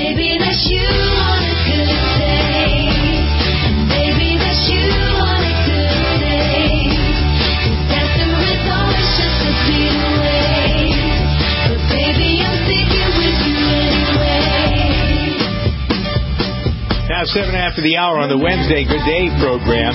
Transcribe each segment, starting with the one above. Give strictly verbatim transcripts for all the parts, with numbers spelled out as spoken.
Maybe that you want a good day. Maybe that you want a good day. Dancing with always just a beat away. But baby, I'm sticking with you anyway. Now, seven after the hour on the Wednesday Good Day program.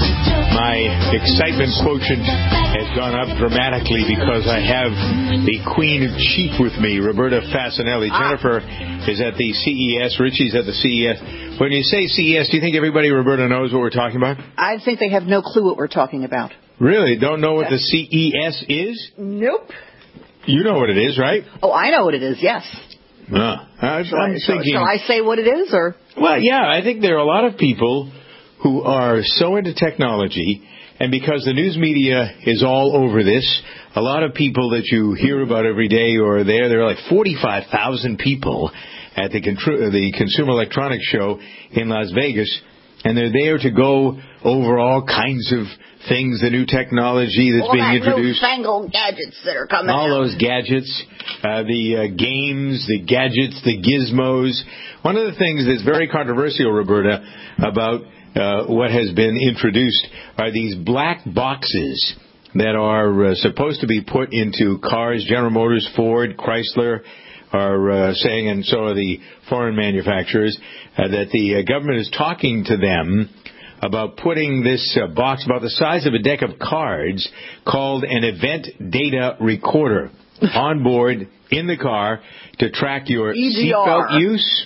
My excitement quotient has gone up dramatically because I have the Queen of Cheap with me, Roberta Fasanelli. Ah. Jennifer is at the C E S. Richie's at the C E S. When you say C E S, do you think everybody, Roberta, knows what we're talking about? I think they have no clue what we're talking about. Really? Don't know what the C E S is? Nope. You know what it is, right? Oh, I know what it is, yes. Uh, I, shall, I'm I, thinking, shall I say what it is? Or? Well, yeah, I think there are a lot of people who are so into technology, and because the news media is all over this, a lot of people that you hear about every day are there. There are like forty-five thousand people at the, the Consumer Electronics Show in Las Vegas, and they're there to go over all kinds of things, the new technology that's all being that introduced. All gadgets that are coming All out. those gadgets, uh, the uh, games, the gadgets, the gizmos. One of the things that's very controversial, Roberta, about uh, what has been introduced are these black boxes that are uh, supposed to be put into cars. General Motors, Ford, Chrysler are uh, saying, and so are the foreign manufacturers, uh, that the uh, government is talking to them about putting this uh, box about the size of a deck of cards called an event data recorder on board in the car to track your seatbelt use,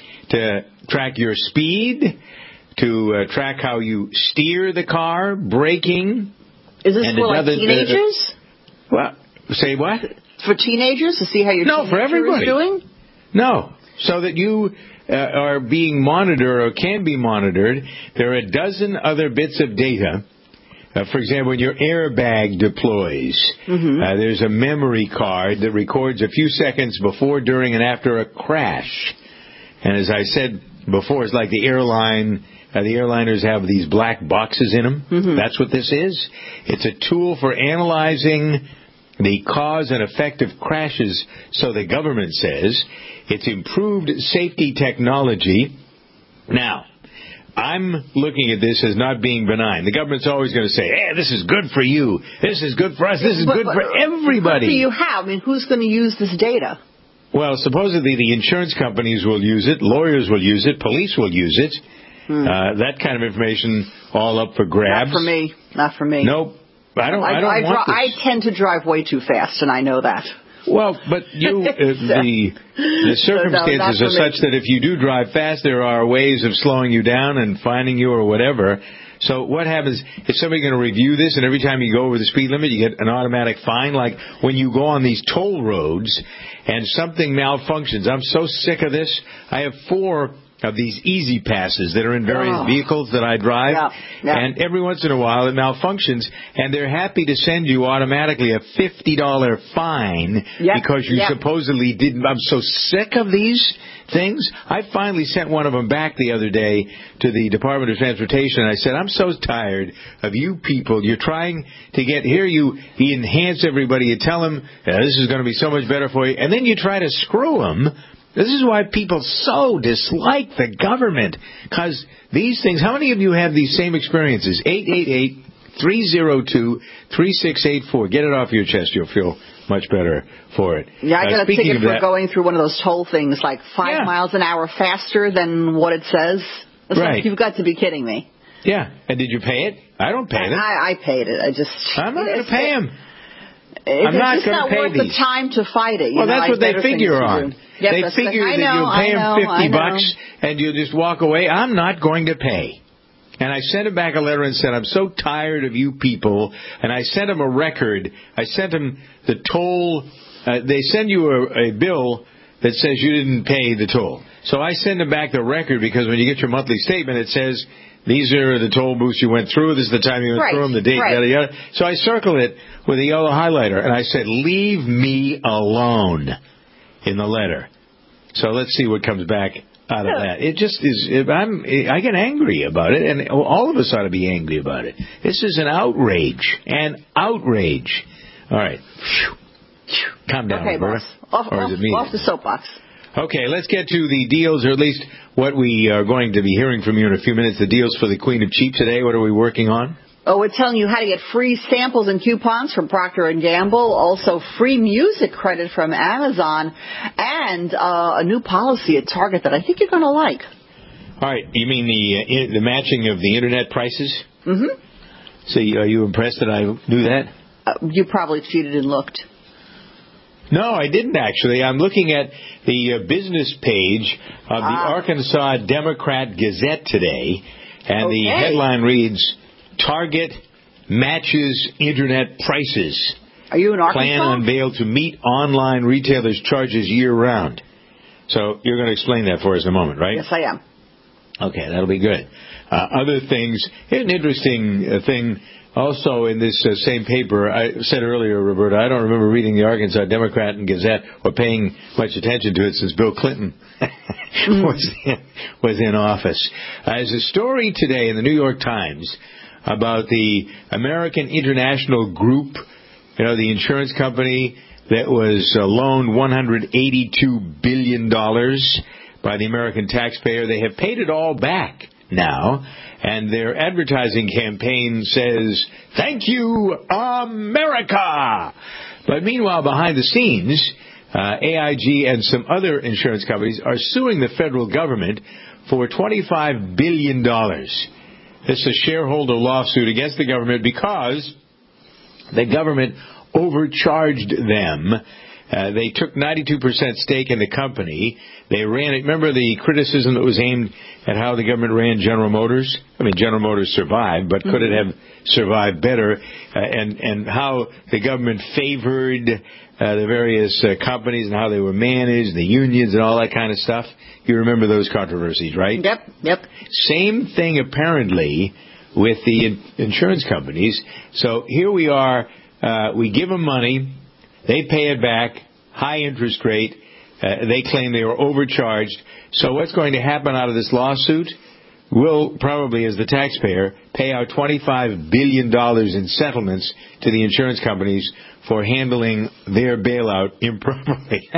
to track your speed, to uh, track how you steer the car, braking. Is this and for another, like teenagers? Uh, what? Say what? For teenagers to see how your no, for everybody. is doing? No, so that you uh, are being monitored or can be monitored. There are a dozen other bits of data. Uh, for example, when your airbag deploys, mm-hmm. uh, there's a memory card that records a few seconds before, during, and after a crash. And as I said before, it's like the airline. Uh, the airliners have these black boxes in them. Mm-hmm. That's what this is. It's a tool for analyzing the cause and effect of crashes, so the government says. It's improved safety technology. Now, I'm looking at this as not being benign. The government's always going to say, hey, this is good for you. This is good for us. This is but, good but, for everybody. What do you have? I mean, who's going to use this data? Well, supposedly the insurance companies will use it. Lawyers will use it. Police will use it. Hmm. Uh, that kind of information all up for grabs. Not for me. Not for me. Nope. I don't, I, I don't I, want I, this. I tend to drive way too fast, and I know that. Well, but you, uh, the, the circumstances no, are such that if you do drive fast, there are ways of slowing you down and finding you or whatever. So what happens, is somebody going to review this, and every time you go over the speed limit, you get an automatic fine? Like when you go on these toll roads and something malfunctions. I'm so sick of this. I have four of these easy passes that are in various oh. vehicles that I drive, yeah, yeah. and every once in a while it malfunctions, and they're happy to send you automatically a fifty dollars fine yep, because you yep. supposedly didn't. I'm so sick of these things. I finally sent one of them back the other day to the Department of Transportation, and I said, I'm so tired of you people. You're trying to get here, you, you enhance everybody, you tell them, yeah, this is going to be so much better for you, and then you try to screw them. This is why people so dislike the government, because these things, how many of you have these same experiences? eight eight eight, three oh two, three six eight four. Get it off your chest. You'll feel much better for it. Yeah, I got uh, a ticket for that, going through one of those toll things, like five yeah. miles an hour faster than what it says. It's right. like, you've got to be kidding me. Yeah. And did you pay it? I don't pay it. I, I paid it. I just... I'm not going to pay him. It, I'm not going to pay worth these. the time to fight it. You well, know, that's what they figure on. Yep, they figure like, that know, you'll pay know, them fifty bucks and you'll just walk away. I'm not going to pay. And I sent him back a letter and said, I'm so tired of you people. And I sent him a record. I sent him the toll. Uh, they send you a, a bill that says you didn't pay the toll. So I send him back the record because when you get your monthly statement, it says, these are the toll booths you went through. This is the time you went right, through them, the date, right. yada, yada. So I circled it with a yellow highlighter, and I said, leave me alone in the letter. So let's see what comes back out of that. It just is, I'm, I get angry about it, and all of us ought to be angry about it. This is an outrage. An outrage. All right. Calm down, okay, Roberta. boss. Off, or off, is it me? off the soapbox. Okay, let's get to the deals, or at least what we are going to be hearing from you in a few minutes. The deals for the Queen of Cheap today. What are we working on? Oh, we're telling you how to get free samples and coupons from Procter and Gamble, also free music credit from Amazon, and uh, a new policy at Target that I think you're going to like. All right, you mean the uh, the matching of the internet prices? Mm-hmm. So are you impressed that I knew that? Uh, you probably cheated and looked. No, I didn't actually. I'm looking at the uh, business page of the Ah. Arkansas Democrat Gazette today, and the Okay. headline reads, Target matches internet prices. Are you in Arkansas? Plan unveiled to meet online retailers' charges year-round. So you're going to explain that for us in a moment, right? Yes, I am. Okay, that'll be good. Uh, other things, here's an interesting uh, thing also in this uh, same paper. I said earlier, Roberta, I don't remember reading the Arkansas Democrat and Gazette or paying much attention to it since Bill Clinton was, in, was in office. Uh, there's a story today in the New York Times about the American International Group, you know, the insurance company that was uh, loaned one hundred eighty-two billion dollars by the American taxpayer. They have paid it all back now, and their advertising campaign says, "Thank you, America!" But meanwhile, behind the scenes, uh, A I G and some other insurance companies are suing the federal government for twenty-five billion dollars. This is a shareholder lawsuit against the government because the government overcharged them. Uh, they took ninety-two percent stake in the company. They ran it. Remember the criticism that was aimed at how the government ran General Motors? I mean, General Motors survived, but could it have survived better? Uh, and, and how the government favored uh, the various uh, companies and how they were managed, the unions and all that kind of stuff. You remember those controversies, right? Yep, yep. Same thing apparently with the in- insurance companies. So here we are. Uh, we give them money. They pay it back, high interest rate. Uh, they claim they were overcharged. So what's going to happen out of this lawsuit? We'll probably, as the taxpayer, pay out twenty-five billion dollars in settlements to the insurance companies for handling their bailout improperly.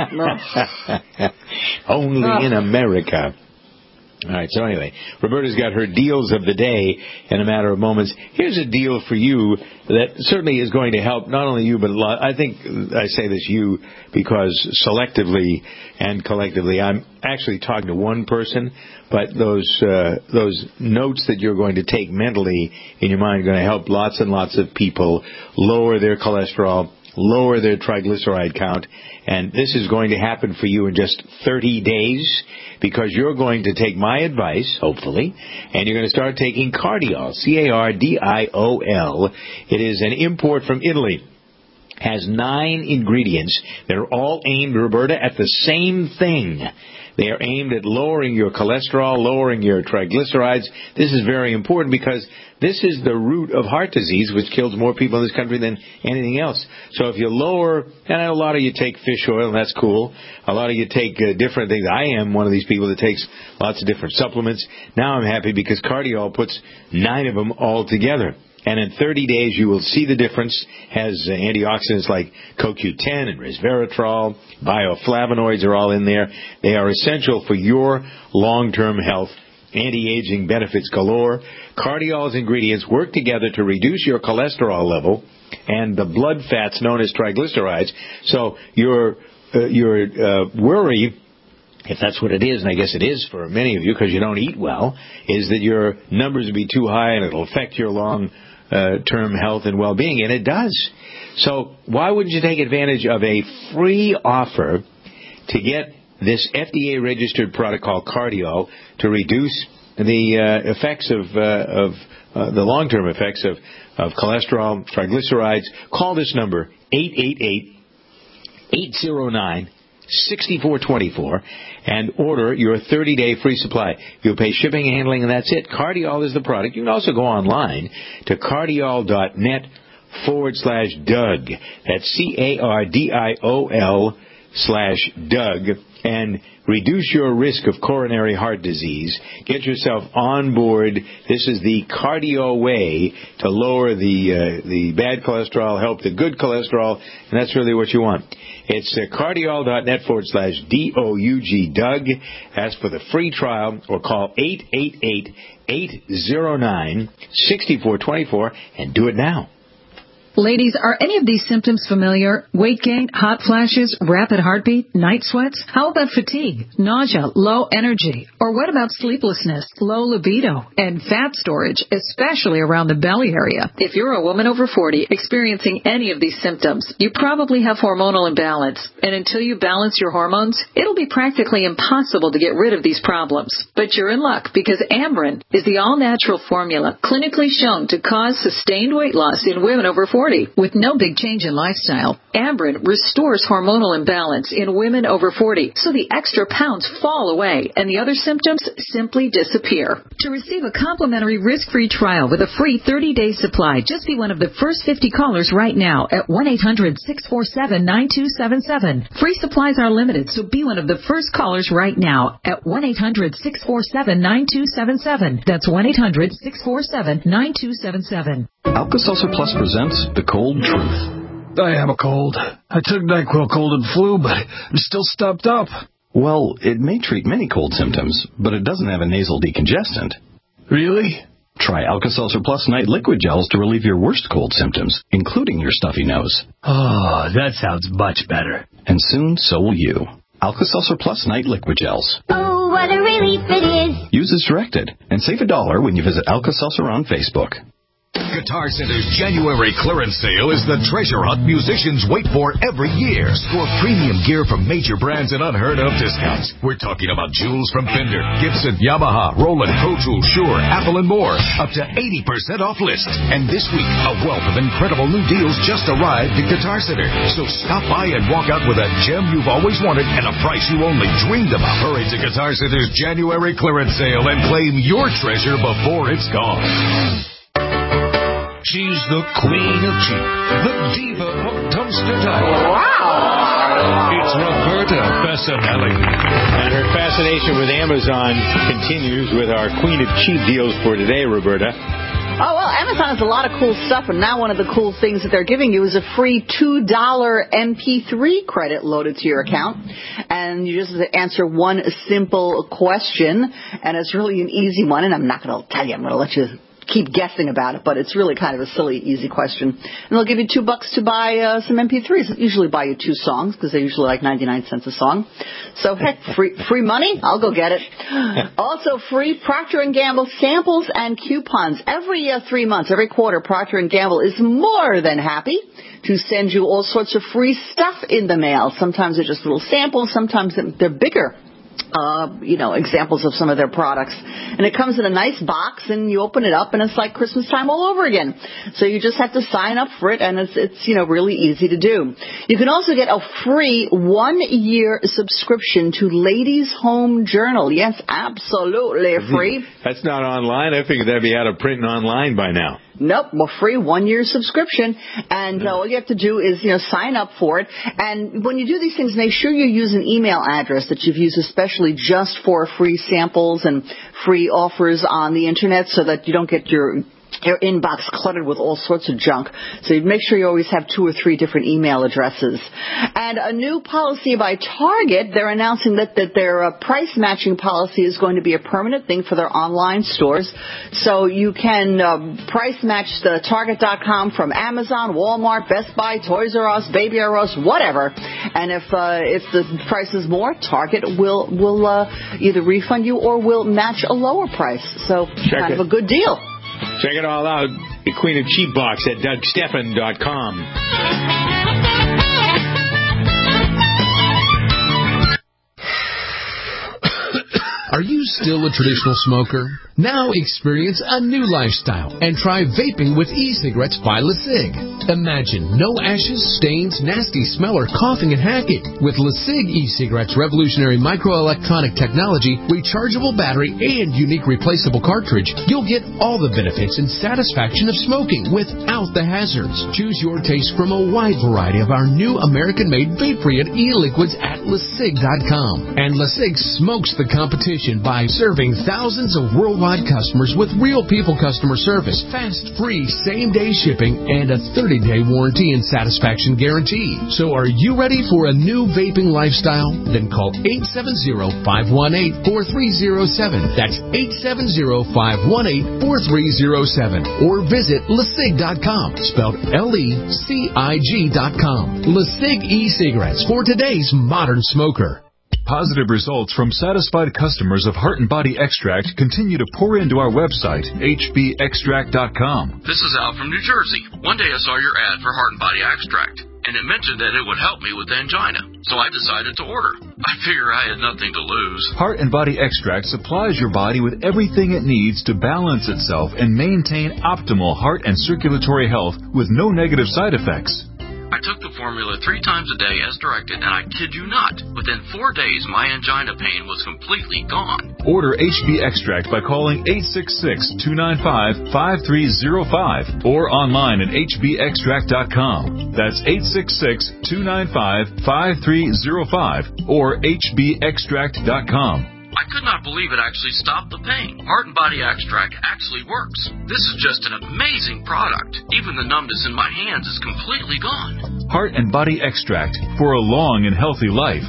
Only in America. All right, so anyway, Roberta's got her deals of the day in a matter of moments. Here's a deal for you that certainly is going to help not only you, but a lot. I think I say this you because selectively and collectively, I'm actually talking to one person, but those uh, those notes that you're going to take mentally in your mind are going to help lots and lots of people lower their cholesterol, lower their triglyceride count, and this is going to happen for you in just thirty days. Because you're going to take my advice, hopefully, and you're going to start taking Cardiol, C A R D I O L. It is an import from Italy. Has nine ingredients. They're all aimed, Roberta, at the same thing. They are aimed at lowering your cholesterol, lowering your triglycerides. This is very important because this is the root of heart disease, which kills more people in this country than anything else. So if you lower, and a lot of you take fish oil, and that's cool. A lot of you take uh, different things. I am one of these people that takes lots of different supplements. Now I'm happy because Cardiol puts nine of them all together. And in thirty days, you will see the difference. Has uh, antioxidants like C O Q ten and resveratrol. Bioflavonoids are all in there. They are essential for your long-term health. Anti-aging benefits galore. Cardiol's ingredients work together to reduce your cholesterol level and the blood fats known as triglycerides. So your uh, your uh, worry, if that's what it is, and I guess it is for many of you because you don't eat well, is that your numbers will be too high and it'll affect your long-term health and well-being, and it does. So why wouldn't you take advantage of a free offer to get this F D A-registered product called Cardiol to reduce the uh, effects of, uh, of uh, the long-term effects of, of cholesterol, triglycerides? Call this number, eight eight eight, eight zero nine, six four two four, and order your thirty-day free supply. You'll pay shipping and handling, and that's it. Cardiol is the product. You can also go online to cardiol.net forward slash Doug. That's C A R D I O L slash Doug. And reduce your risk of coronary heart disease. Get yourself on board. This is the cardio way to lower the uh, the bad cholesterol, help the good cholesterol, and that's really what you want. It's uh, cardiol.net forward slash D O U G Doug. Ask for the free trial or call eight eight eight, eight zero nine, six four two four and do it now. Ladies, are any of these symptoms familiar? Weight gain, hot flashes, rapid heartbeat, night sweats? How about fatigue, nausea, low energy? Or what about sleeplessness, low libido, and fat storage, especially around the belly area? If you're a woman over forty experiencing any of these symptoms, you probably have hormonal imbalance. And until you balance your hormones, it'll be practically impossible to get rid of these problems. But you're in luck because Amberen is the all-natural formula clinically shown to cause sustained weight loss in women over forty. With no big change in lifestyle, Amberen restores hormonal imbalance in women over forty, so the extra pounds fall away and the other symptoms simply disappear. To receive a complimentary risk-free trial with a free thirty-day supply, just be one of the first fifty callers right now at one eight hundred, six four seven, nine two seven seven. Free supplies are limited, so be one of the first callers right now at one eight hundred, six four seven, nine two seven seven. That's one eight hundred, six four seven, nine two seven seven. Alka-Seltzer Plus presents The Cold Truth. I have a cold. I took NyQuil cold and flu, but I'm still stuffed up. Well, it may treat many cold symptoms, but it doesn't have a nasal decongestant. Really? Try Alka-Seltzer Plus Night Liquid Gels to relieve your worst cold symptoms, including your stuffy nose. Oh, that sounds much better. And soon, so will you. Alka-Seltzer Plus Night Liquid Gels. Oh, what a relief it is. Use as directed, and save a dollar when you visit Alka-Seltzer on Facebook. Guitar Center's January clearance sale is the treasure hunt musicians wait for every year. Score premium gear from major brands at unheard of discounts. We're talking about jewels from Fender, Gibson, Yamaha, Roland, Pro Tools, Shure, Apple, and more. Up to eighty percent off list. And this week, a wealth of incredible new deals just arrived at Guitar Center. So stop by and walk out with a gem you've always wanted at a price you only dreamed about. Hurry to Guitar Center's January clearance sale and claim your treasure before it's gone. She's the queen of cheap, the diva of dumpster diving. Wow! It's Roberta Bessinelli. And her fascination with Amazon continues with our Queen of Cheap deals for today, Roberta. Oh, well, Amazon has a lot of cool stuff, and now one of the cool things that they're giving you is a free two dollar M P three credit loaded to your account. And you just answer one simple question, and it's really an easy one, and I'm not going to tell you, I'm going to let you keep guessing about it, but it's really kind of a silly, easy question. And they'll give you two bucks to buy uh, some M P threes. They usually buy you two songs because they're usually like ninety-nine cents a song. So, heck, free free money? I'll go get it. Also, free Procter and Gamble samples and coupons. Every uh, three months, every quarter, Procter and Gamble is more than happy to send you all sorts of free stuff in the mail. Sometimes they're just little samples. Sometimes they're bigger. Uh, you know, examples of some of their products. And it comes in a nice box, and you open it up, and it's like Christmas time all over again. So you just have to sign up for it, and it's, it's you know, really easy to do. You can also get a free one-year subscription to Ladies' Home Journal. Yes, absolutely free. That's not online. I figured that'd be out of print and online by now. Nope, well, free one-year subscription, and uh, all you have to do is, you know, sign up for it. And when you do these things, make sure you use an email address that you've used especially just for free samples and free offers on the Internet so that you don't get your your inbox cluttered with all sorts of junk. So you make sure you always have two or three different email addresses. And a new policy by Target, they're announcing that, that their uh, price matching policy is going to be a permanent thing for their online stores. So you can uh, price match the Target dot com from Amazon, Walmart, Best Buy, Toys R Us, Baby R Us, whatever. And if uh, if the price is more, Target will will uh, either refund you or will match a lower price. So Check kind it. of a good deal. Check it all out. The Queen of Cheap Box at Doug Stephan dot com. Are you still a traditional smoker? Now experience a new lifestyle and try vaping with e-cigarettes by LeSig. Imagine no ashes, stains, nasty smell, or coughing and hacking. With LeSig e-cigarettes' revolutionary microelectronic technology, rechargeable battery, and unique replaceable cartridge, you'll get all the benefits and satisfaction of smoking without the hazards. Choose your taste from a wide variety of our new American-made vape-free e-liquids at LeSig dot com. And LeSig smokes the competition by serving thousands of worldwide customers with real people customer service, fast, free, same-day shipping, and a thirty-day warranty and satisfaction guarantee. So are you ready for a new vaping lifestyle? Then call eight seven zero, five one eight, four three zero seven. That's eight seven zero, five one eight, four three zero seven. Or visit LeSig dot com, spelled L E C I G dot com. LeSig e-cigarettes for today's modern smoker. Positive results from satisfied customers of Heart and Body Extract continue to pour into our website, H B extract dot com. This is Al from New Jersey. One day I saw your ad for Heart and Body Extract, and it mentioned that it would help me with angina, so I decided to order. I figure I had nothing to lose. Heart and Body Extract supplies your body with everything it needs to balance itself and maintain optimal heart and circulatory health with no negative side effects. I took the formula three times a day as directed, and I kid you not, within four days my angina pain was completely gone. Order H B Extract by calling eight six six, two nine five, five three zero five or online at H B extract dot com. That's eight six six, two nine five, five three zero five or H B extract dot com. I could not believe it actually stopped the pain. Heart and Body Extract actually works. This is just an amazing product. Even the numbness in my hands is completely gone. Heart and Body Extract for a long and healthy life.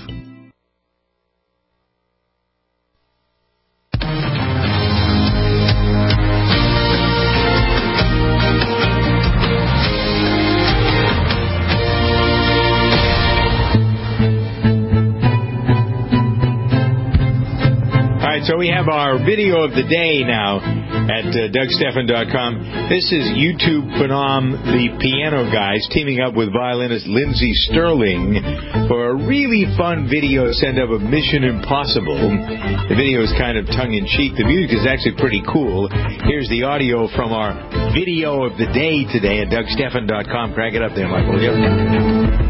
So we have our video of the day now at uh, Doug Stephan dot com. This is YouTube Phenom, the Piano Guys, teaming up with violinist Lindsey Sterling for a really fun video sent up of Mission Impossible. The video is kind of tongue-in-cheek. The music is actually pretty cool. Here's the audio from our video of the day today at Doug Stephan dot com. Crank it up there, Michael. Yep.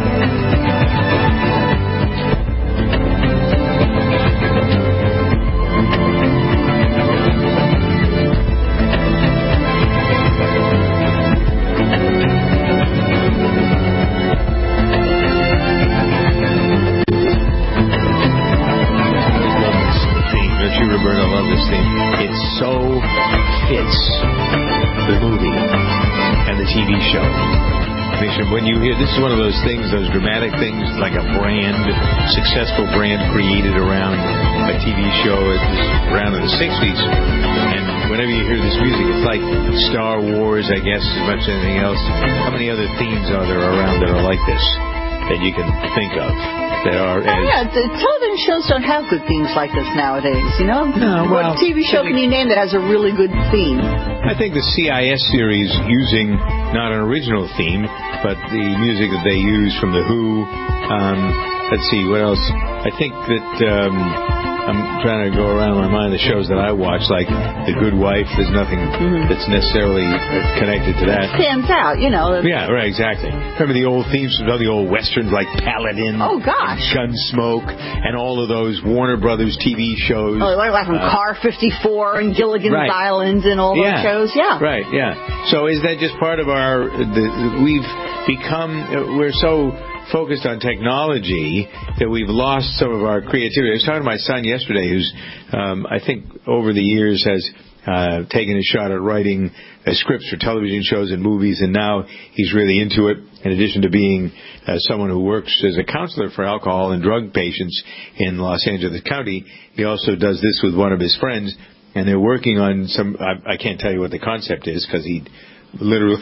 When you hear, this is one of those things, those dramatic things, like a brand, successful brand created around a T V show around in the sixties. And whenever you hear this music, it's like Star Wars, I guess, as much as anything else. How many other themes are there around that are like this that you can think of? That are as... Yeah, the television shows don't have good themes like this nowadays, you know? No, well... What T V show can you name that has a really good theme? I think the C I S series, using not an original theme, but the music that they use from The Who. Um, let's see, what else? I think that... Um, I'm trying to go around in my mind the shows that I watch, like The Good Wife. There's nothing mm-hmm. that's necessarily connected to that. It stands out, you know. Yeah, right, exactly. Remember the old themes from the old westerns like Paladin? Oh, gosh. Gunsmoke, and all of those Warner Brothers T V shows. Oh, like from uh, Car fifty-four and Gilligan's right. Island and all those yeah. shows, yeah. Right, yeah. So is that just part of our... The, we've become... We're so... focused on technology that we've lost some of our creativity. I was talking to my son yesterday, who's um, I think over the years has uh, taken a shot at writing uh, scripts for television shows and movies, and now he's really into it. In addition to being uh, someone who works as a counselor for alcohol and drug patients in Los Angeles County, he also does this with one of his friends, and they're working on some, I, I can't tell you what the concept is because he literally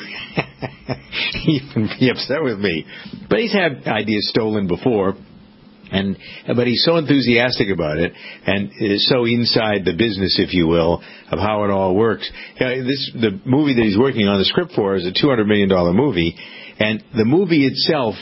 he can be upset with me, but he's had ideas stolen before, and but he's so enthusiastic about it and is so inside the business, if you will, of how it all works. You know, this the movie that he's working on the script for is a two hundred million dollar movie, and the movie itself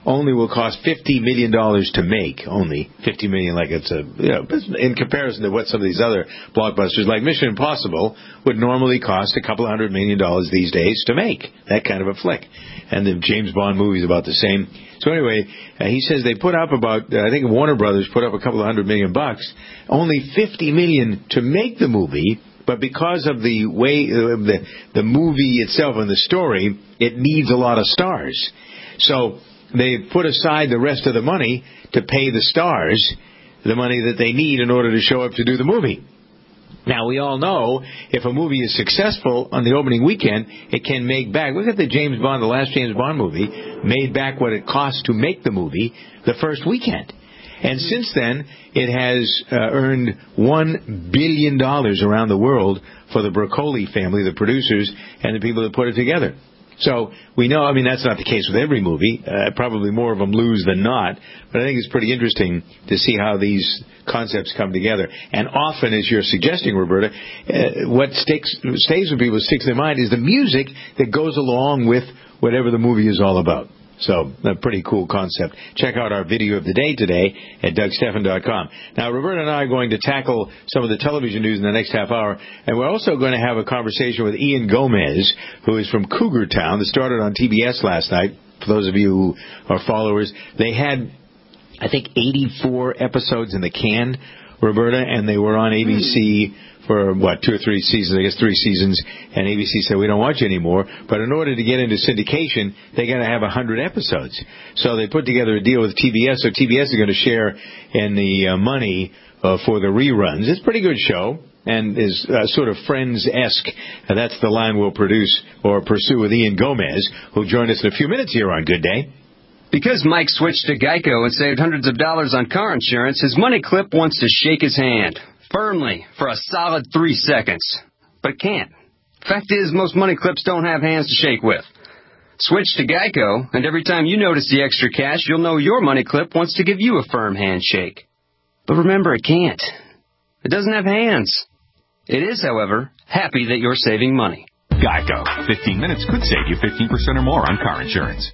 only will cost fifty million dollars to make. Only fifty million dollars, like it's a, you know, in comparison to what some of these other blockbusters like Mission Impossible would normally cost a couple of hundred million dollars these days to make. That kind of a flick. And the James Bond movie is about the same. So anyway, uh, he says they put up about, uh, I think Warner Brothers put up a couple of hundred million bucks, only fifty million to make the movie. But because of the way uh, the the movie itself and the story, it needs a lot of stars. So they put aside the rest of the money to pay the stars the money that they need in order to show up to do the movie. Now, we all know if a movie is successful on the opening weekend, it can make back. Look at the James Bond, the last James Bond movie, made back what it cost to make the movie the first weekend. And since then, it has uh, earned one billion dollars around the world for the Broccoli family, the producers, and the people that put it together. So we know, I mean, that's not the case with every movie. Uh, probably more of them lose than not. But I think it's pretty interesting to see how these concepts come together. And often, as you're suggesting, Roberta, uh, what sticks, stays with people, sticks in their mind, is the music that goes along with whatever the movie is all about. So, a pretty cool concept. Check out our video of the day today at Doug Stephan dot com. Now, Roberta and I are going to tackle some of the television news in the next half hour, and we're also going to have a conversation with Ian Gomez, who is from Cougar Town, that started on T B S last night. For those of you who are followers, they had, I think, eighty-four episodes in the can, Roberta, and they were on A B C for, what, two or three seasons, I guess three seasons, and A B C said, we don't watch you anymore. But in order to get into syndication, they got to have one hundred episodes. So they put together a deal with T B S, so T B S is going to share in the uh, money uh, for the reruns. It's a pretty good show, and is uh, sort of Friends-esque. Uh, that's the line we'll produce or pursue with Ian Gomez, who'll join us in a few minutes here on Good Day. Because Mike switched to Geico and saved hundreds of dollars on car insurance, his money clip wants to shake his hand firmly for a solid three seconds. But it can't. Fact is, most money clips don't have hands to shake with. Switch to Geico, and every time you notice the extra cash, you'll know your money clip wants to give you a firm handshake. But remember, it can't. It doesn't have hands. It is, however, happy that you're saving money. Geico. fifteen minutes could save you fifteen percent or more on car insurance.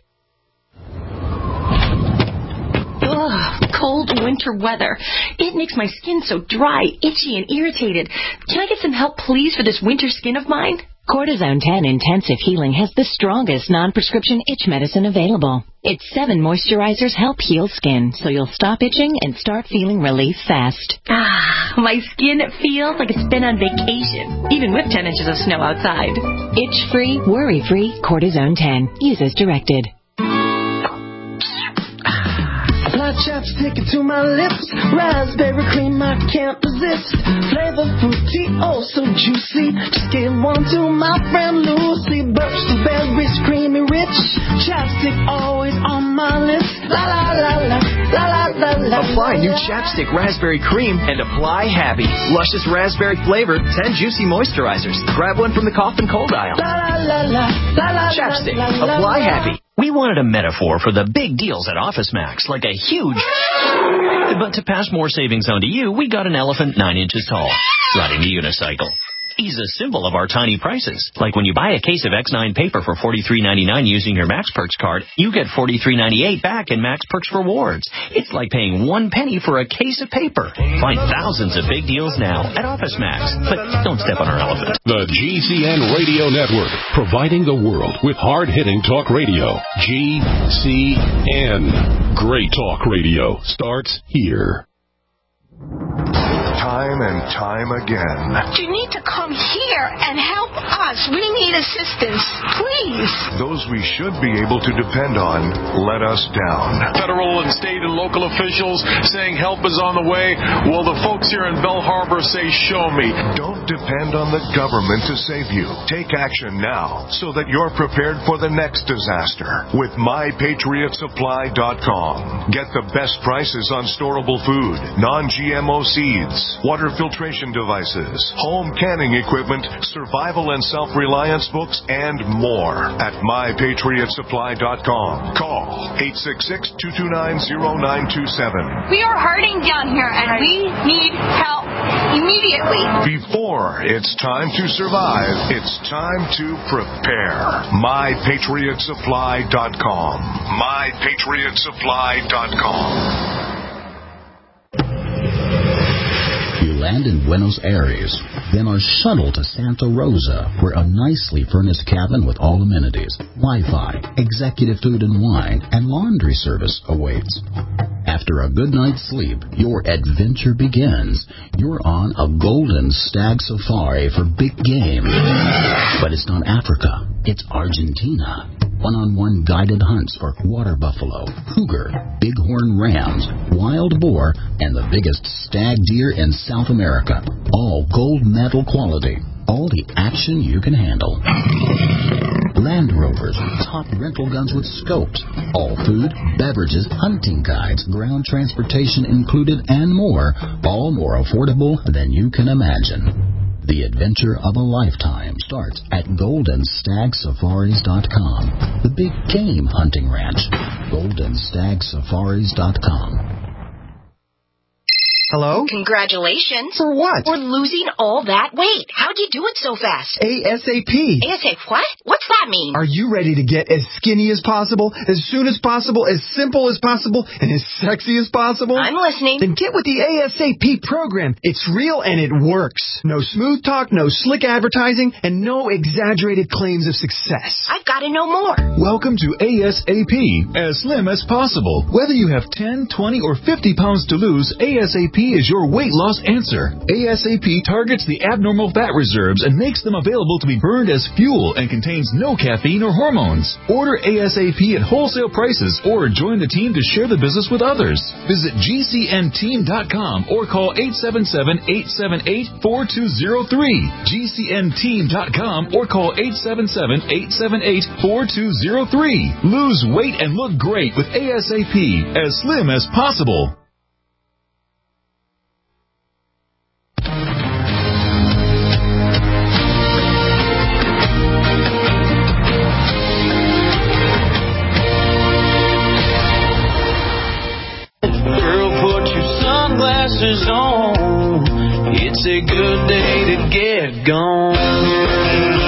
Ugh, cold winter weather. It makes my skin so dry, itchy, and irritated. Can I get some help, please, for this winter skin of mine? Cortisone ten Intensive Healing has the strongest non-prescription itch medicine available. Its seven moisturizers help heal skin, so you'll stop itching and start feeling relief fast. Ah, my skin feels like it's been on vacation, even with ten inches of snow outside. Itch-free, worry-free Cortisone ten. Use as directed. Apply chapstick to my lips. Raspberry cream I can't resist. Flavor fruity, oh so juicy. Just give one to my friend Lucy. Birch the berries, creamy rich. Chapstick always on my list. La la la la la la la la. Apply new chapstick raspberry cream and apply happy. Luscious raspberry flavored ten juicy moisturizers. Grab one from the cough and cold aisle. La la la la la. Chapstick. Apply happy. We wanted a metaphor for the big deals at OfficeMax, like a huge... But to pass more savings on to you, we got an elephant nine inches tall, riding the unicycle. He's a symbol of our tiny prices. Like when you buy a case of X nine paper for forty-three ninety-nine using your Max Perks card, you get forty-three ninety-eight back in Max Perks rewards. It's like paying one penny for a case of paper. Find thousands of big deals now at OfficeMax. But don't step on our elephant. The G C N Radio Network, providing the world with hard-hitting talk radio. G C N. Great talk radio starts here. Time and time again. You need to come here and help us. We need assistance, please. Those we should be able to depend on let us down. Federal and state and local officials saying help is on the way. Well, the folks here in Belle Harbor say, show me. Don't depend on the government to save you. Take action now so that you're prepared for the next disaster with my patriot supply dot com. Get the best prices on storable food, non-G M O seeds, water filtration devices, home canning equipment, survival and self-reliance books, and more at my patriot supply dot com. Call eight six six, two two nine, zero nine two seven. We are hurting down here, and we need help immediately. Before it's time to survive, it's time to prepare. my patriot supply dot com. my patriot supply dot com. You land in Buenos Aires, then are shuttled to Santa Rosa, where a nicely furnished cabin with all amenities, Wi-Fi, executive food and wine, and laundry service awaits. After a good night's sleep, your adventure begins. You're on a golden stag safari for big game. But it's not Africa, it's Argentina. One-on-one guided hunts for water buffalo, cougar, bighorn rams, wild boar, and the biggest stag deer in South America. All gold medal quality. All the action you can handle. Land Rovers, top rental guns with scopes. All food, beverages, hunting guides, ground transportation included, and more. All more affordable than you can imagine. The adventure of a lifetime starts at golden stag safaris dot com. The big game hunting ranch. golden stag safaris dot com. Hello? Congratulations. For what? For losing all that weight. How'd you do it so fast? ASAP. ASAP what? What's that mean? Are you ready to get as skinny as possible, as soon as possible, as simple as possible, and as sexy as possible? I'm listening. Then get with the ASAP program. It's real and it works. No smooth talk, no slick advertising, and no exaggerated claims of success. I've got to know more. Welcome to ASAP, as slim as possible. Whether you have ten, twenty, or fifty pounds to lose, ASAP is your weight loss answer. ASAP targets the abnormal fat reserves and makes them available to be burned as fuel and contains no caffeine or hormones. Order ASAP at wholesale prices or join the team to share the business with others. Visit G C N team dot com or call eight seven seven, eight seven eight, four two zero three. G C N team dot com or call eight seven seven, eight seven eight, four two zero three. Lose weight and look great with ASAP, as slim as possible. Sunglasses on, it's a good day to get gone.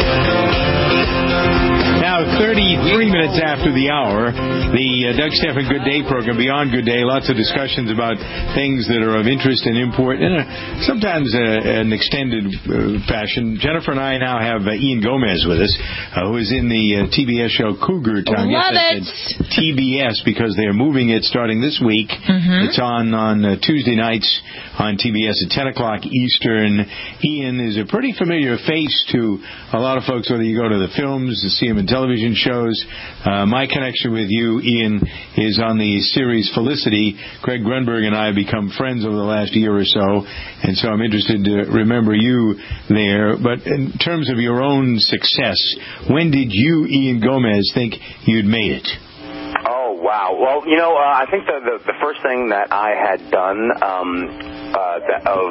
Now, thirty-three minutes after the hour, the uh, Doug Stephan Good Day program, Beyond Good Day, lots of discussions about things that are of interest and import, in a, sometimes uh, an extended uh, fashion. Jennifer and I now have uh, Ian Gomez with us, uh, who is in the uh, T B S show Cougar Town. Love yes, it. T B S, because they're moving it starting this week. Mm-hmm. It's on on uh, Tuesday nights on T B S at ten o'clock Eastern. Ian is a pretty familiar face to a lot of folks, whether you go to the films to see him in television shows. Uh, my connection with you, Ian, is on the series Felicity. Greg Grunberg and I have become friends over the last year or so, and so I'm interested to remember you there. But in terms of your own success, when did you, Ian Gomez, think you'd made it? Oh, wow. Well, you know, uh, I think the, the the first thing that I had done um, uh, that of,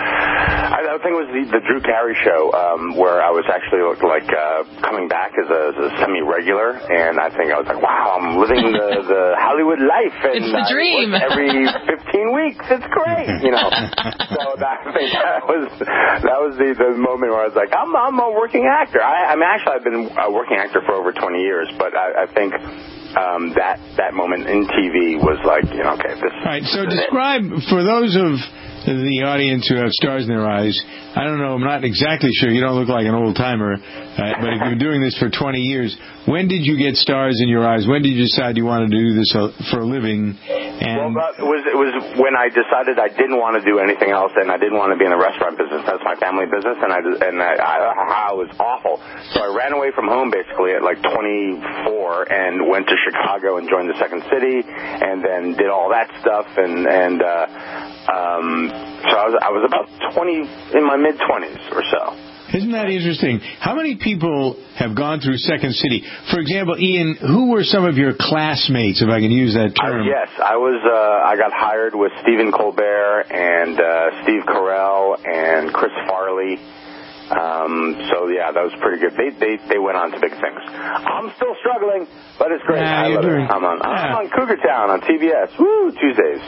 I, I think it was the, the Drew Carey show, um, where I was actually like uh, coming back as a, as a semi-regular, and I think I was like, wow, I'm living the, the Hollywood life. And It's the dream. I work every fifteen weeks. It's great, you know. So that, I think that was that was the, the moment where I was like, I'm I'm a working actor. I, I mean, actually, I've been a working actor for over twenty years, but I, I think. Um, that that moment in T V was like, you know, okay, this. All right, so describe, for those of the audience who have stars in their eyes, I don't know, I'm not exactly sure, you don't look like an old-timer, uh, but if you've been doing this for twenty years, when did you get stars in your eyes? When did you decide you wanted to do this for a living? And well, it was, it was when I decided I didn't want to do anything else, and I didn't want to be in the restaurant business. That's my family business, and I, and I, I, I was awful. So I ran away from home, basically, at like twenty-four, and went to Chicago and joined the Second City, and then did all that stuff, and, and uh, um, so I was, I was about twenty, in my mid-twenties or so. Isn't that interesting? How many people have gone through Second City? For example, Ian, who were some of your classmates, if I can use that term? Uh, yes, I was. Uh, I got hired with Stephen Colbert and uh, Steve Carell and Chris Farley. Um, so yeah, that was pretty good. They they they went on to big things. I'm still struggling, but it's great. Nah, I love doing, it. I'm on yeah. I'm on Cougar Town on T B S. Woo, Tuesdays.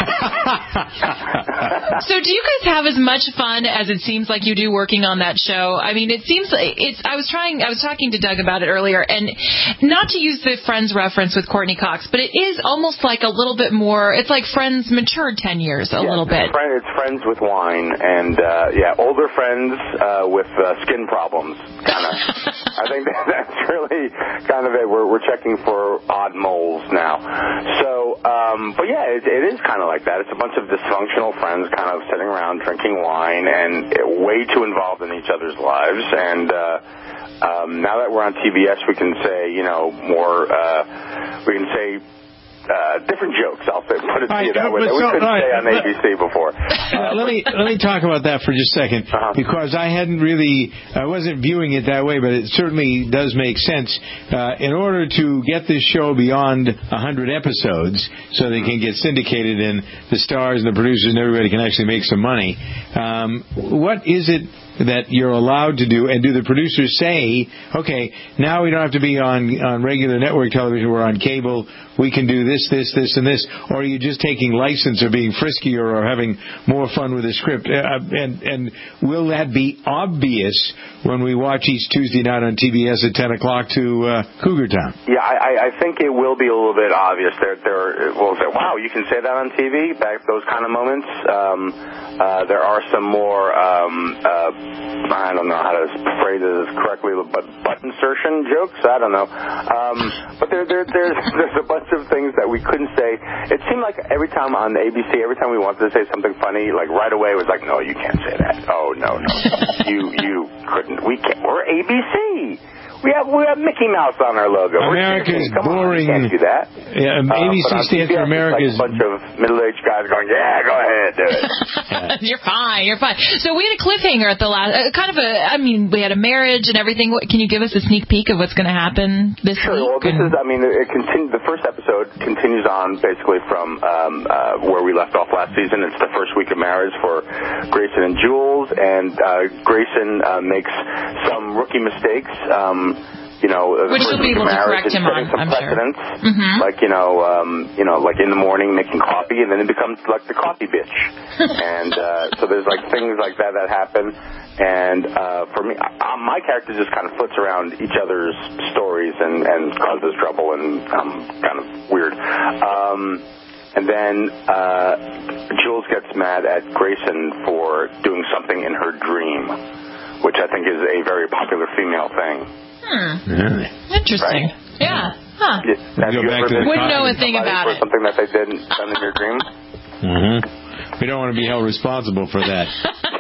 So do you guys have as much fun as it seems like you do working on that show? I mean, it seems like it's. I was trying. I was talking to Doug about it earlier, and not to use the Friends reference with Courtney Cox, but it is almost like a little bit more. It's like Friends matured ten years a yeah, little bit. It's, friend, it's Friends with wine, and uh, yeah, older friends uh, with uh, skin problems. Kind of. I think that, that's really kind of it. We're we're checking for odd moles now. So, um, but yeah, it, it is kind of like that. It's a bunch of dysfunctional friends kind of sitting around drinking wine and way too involved in each other's lives. And uh, um, now that we're on T B S, we can say, you know, more, uh, we can say uh, different jokes, I'll put it to right, you that way, so, that we couldn't right, say on A B C before. Uh, let me let me talk about that for just a second, uh-huh. because I hadn't really, I wasn't viewing it that way, but it certainly does make sense. Uh, in order to get this show beyond one hundred episodes, so they can get syndicated and the stars and the producers and everybody can actually make some money, um, what is it that you're allowed to do, and do the producers say, okay, now we don't have to be on on regular network television, we're on cable, we can do this, this, this, and this, or are you just taking license or being friskier or having more fun with the script? Uh, and and will that be obvious when we watch each Tuesday night on T B S at ten o'clock to uh, Cougar Town? Yeah, I, I think it will be a little bit obvious. There, there. Well, wow, you can say that on T V, back those kind of moments. Um, uh, there are some more, um, uh, I don't know how to phrase this correctly, but butt insertion jokes. I don't know. Um, but there, there, there's there's a bunch of things that we couldn't say. It seemed like every time on A B C, every time we wanted to say something funny, like right away it was like, no, you can't say that. Oh, no, no. you you couldn't. We can't. We're A B C. We have we have Mickey Mouse on our logo. America's Come boring. On, you can't do that. Yeah, um, A B C uh, stands for America's. Like a bunch of middle-aged guys going, yeah, go ahead, do it. You're fine, you're fine. So we had a cliffhanger at the last, uh, kind of a. I mean, we had a marriage and everything. What, can you give us a sneak peek of what's going to happen this sure, week? Well, this is. I mean, it continue, the first episode continues on basically from um, uh, where we left off last season. It's the first week of marriage for Grayson and Jules, and uh, Grayson uh, makes some rookie mistakes. Um, You know, which you'll be able to correct him on, I'm sure. Mm-hmm. Like, you know, um, you know, like in the morning making coffee, and then it becomes like the coffee bitch. and uh, so there's like things like that that happen. And uh, for me, I, my character just kind of foots around each other's stories and, and causes trouble, and I'm kind of weird. Um, and then uh, Jules gets mad at Grayson for doing something in her dream, which I think is a very popular female thing. Hmm. Yeah. Interesting. Right? Yeah. Huh. Have you ever been Wouldn't know a thing about it. Something that they did done in your dream? Mm-hmm. We don't want to be held responsible for that.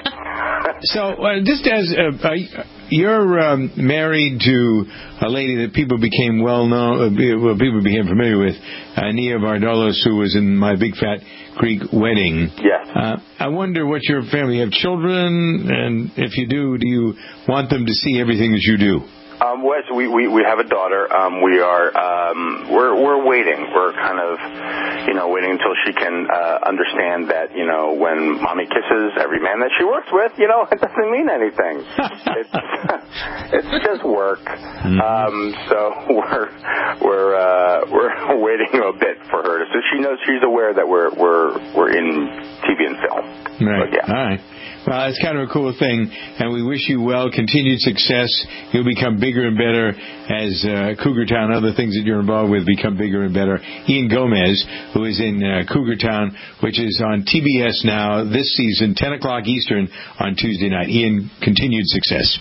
So, uh, just as uh, uh, you're um, married to a lady that people became well known, uh, well, people became familiar with, uh, Nia Vardalos, who was in My Big Fat Greek Wedding. Yes. Uh, I wonder what your family, you have children, and if you do, do you want them to see everything that you do? Um, Wes, we, we, we have a daughter. Um, we are, um, we're, we're waiting. We're kind of, you know, waiting until she can, uh, understand that, you know, when mommy kisses every man that she works with, you know, it doesn't mean anything. it's, it's just work. Mm-hmm. Um, so we're, we're, uh, we're waiting a bit for her. So she knows, she's aware that we're, we're, we're in T V and film. Right. But, yeah. All right. Well, it's kind of a cool thing, and we wish you well, continued success. You'll become bigger and better as uh, Cougar Town, other things that you're involved with become bigger and better. Ian Gomez, who is in uh, Cougar Town, which is on T B S now this season, ten o'clock Eastern on Tuesday night. Ian, continued success.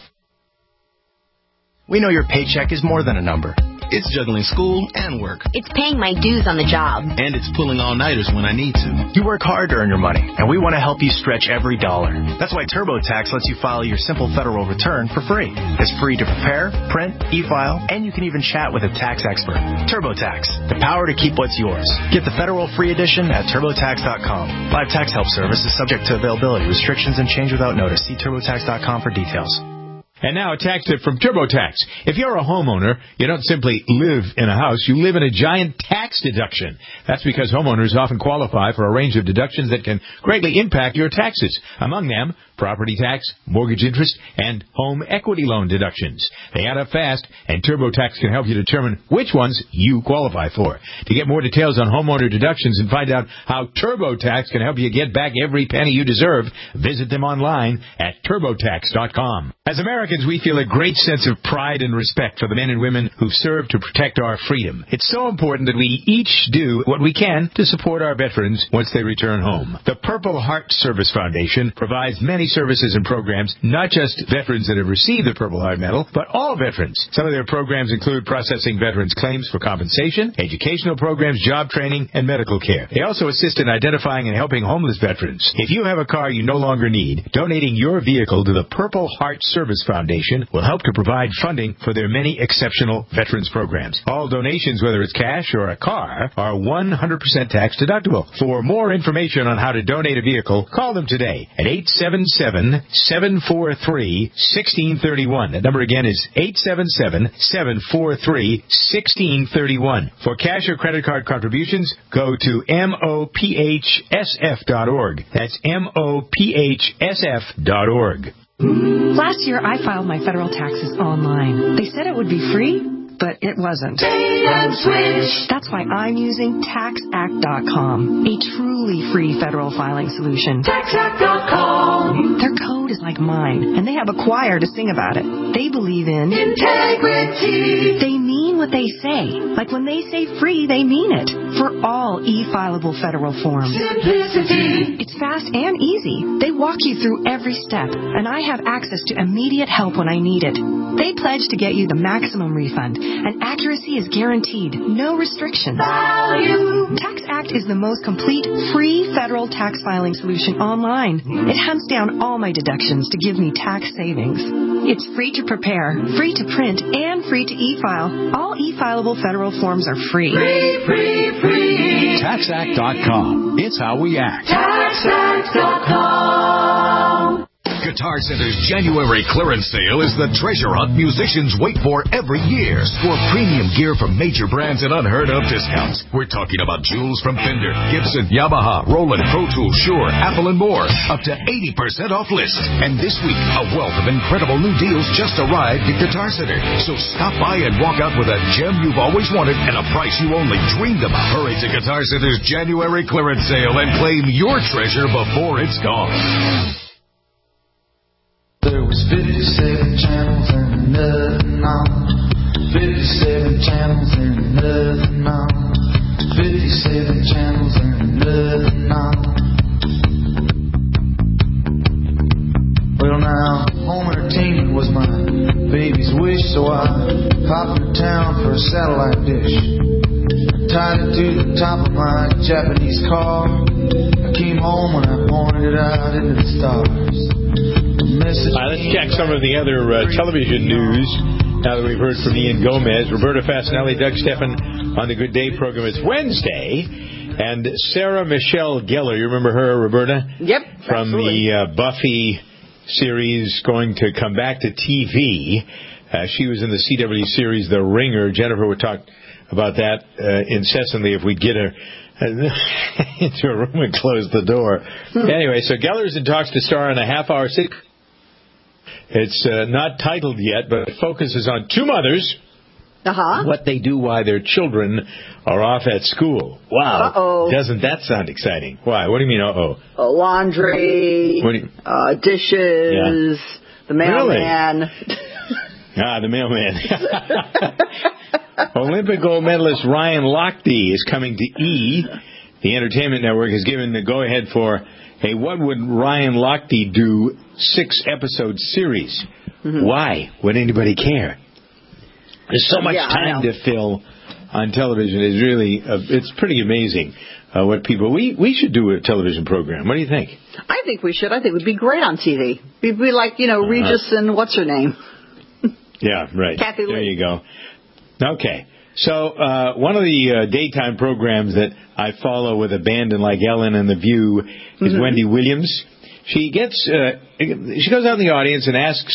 We know your paycheck is more than a number. It's juggling school and work. It's paying my dues on the job. And it's pulling all-nighters when I need to. You work hard to earn your money, and we want to help you stretch every dollar. That's why TurboTax lets you file your simple federal return for free. It's free to prepare, print, e-file, and you can even chat with a tax expert. TurboTax, the power to keep what's yours. Get the federal free edition at TurboTax dot com. Live tax help service is subject to availability, restrictions, and change without notice. See TurboTax dot com for details. And now a tax tip from TurboTax. If you're a homeowner, you don't simply live in a house, you live in a giant tax deduction. That's because homeowners often qualify for a range of deductions that can greatly impact your taxes. Among them, property tax, mortgage interest, and home equity loan deductions. They add up fast, and TurboTax can help you determine which ones you qualify for. To get more details on homeowner deductions and find out how TurboTax can help you get back every penny you deserve, visit them online at turbotax dot com. As Americans, we feel a great sense of pride and respect for the men and women who've served to protect our freedom. It's so important that we each do what we can to support our veterans once they return home. The Purple Heart Service Foundation provides many services and programs, not just veterans that have received the Purple Heart Medal, but all veterans. Some of their programs include processing veterans' claims for compensation, educational programs, job training, and medical care. They also assist in identifying and helping homeless veterans. If you have a car you no longer need, donating your vehicle to the Purple Heart Service Foundation will help to provide funding for their many exceptional veterans programs. All donations, whether it's cash or a car, are one hundred percent tax deductible. For more information on how to donate a vehicle, call them today at eight seven seven, seven four three, one six three one. That number again is eight seven seven, seven four three, one six three one. For cash or credit card contributions, go to M O P H S F dot org. That's M O P H S F dot org. Last year, I filed my federal taxes online. They said it would be free, but it wasn't. That's why I'm using tax act dot com, a truly free federal filing solution. tax act dot com. Their code is like mine, and they have a choir to sing about it. They believe in integrity. They mean what they say. Like when they say free, they mean it. For all e-filable federal forms. Simplicity. It's fast and easy. They walk you through every step, and I have access to immediate help when I need it. They pledge to get you the maximum refund, and accuracy is guaranteed. No restrictions. Value. TaxAct is the most complete free federal tax filing solution online. It hunts down all my deductions to give me tax savings. It's free to prepare, free to print, and free to e-file. All e-filable federal forms are free. Free, free, free. tax act dot com. It's how we act. tax act dot com. Guitar Center's January clearance sale is the treasure hunt musicians wait for every year. Score premium gear from major brands at unheard of discounts. We're talking about jewels from Fender, Gibson, Yamaha, Roland, Pro Tools, Shure, Apple, and more. Up to eighty percent off list. And this week, a wealth of incredible new deals just arrived at Guitar Center. So stop by and walk out with a gem you've always wanted at a price you only dreamed about. Hurry to Guitar Center's January clearance sale and claim your treasure before it's gone. There was fifty-seven channels and nothing on. fifty-seven channels and nothing on. fifty-seven channels and nothing on. Well now, home entertainment was my baby's wish, so I popped to town for a satellite dish. Tied it to the top of my Japanese car. I came home and I pointed it out into the stars. Uh, let's check some of the other uh, television news now that we've heard from Ian Gomez. Roberta Fasinelli, Doug Steffen on the Good Day program. It's Wednesday, and Sarah Michelle Gellar, you remember her, Roberta? Yep. From absolutely. the uh, Buffy series, going to come back to T V. Uh, she was in the C W series The Ringer. Jennifer would talk about that uh, incessantly if we'd get her into a room and close the door. Anyway, so Gellar's in talks to star in a half-hour sitcom. It's uh, not titled yet, but it focuses on two mothers, uh-huh. what they do while their children are off at school. Wow. Uh-oh. Doesn't that sound exciting? Why? What do you mean, uh-oh? Uh, laundry, what do you... uh, dishes, yeah. the mailman. Really? ah, the mailman. Olympic gold medalist Ryan Lochte is coming to E! The Entertainment Network has given the go-ahead for a What Would Ryan Lochte Do six-episode series. Mm-hmm. Why would anybody care? There's so much yeah, time to fill on television. It's really, uh, it's pretty amazing uh, what people... We we should do a television program. What do you think? I think we should. I think it would be great on T V. We'd be like, you know, uh-huh. Regis and what's her name? Yeah, right. Kathy Lee. There you go. Okay. So uh, one of the uh, daytime programs that I follow with abandon like Ellen and The View is mm-hmm. Wendy Williams. She gets uh, she goes out in the audience and asks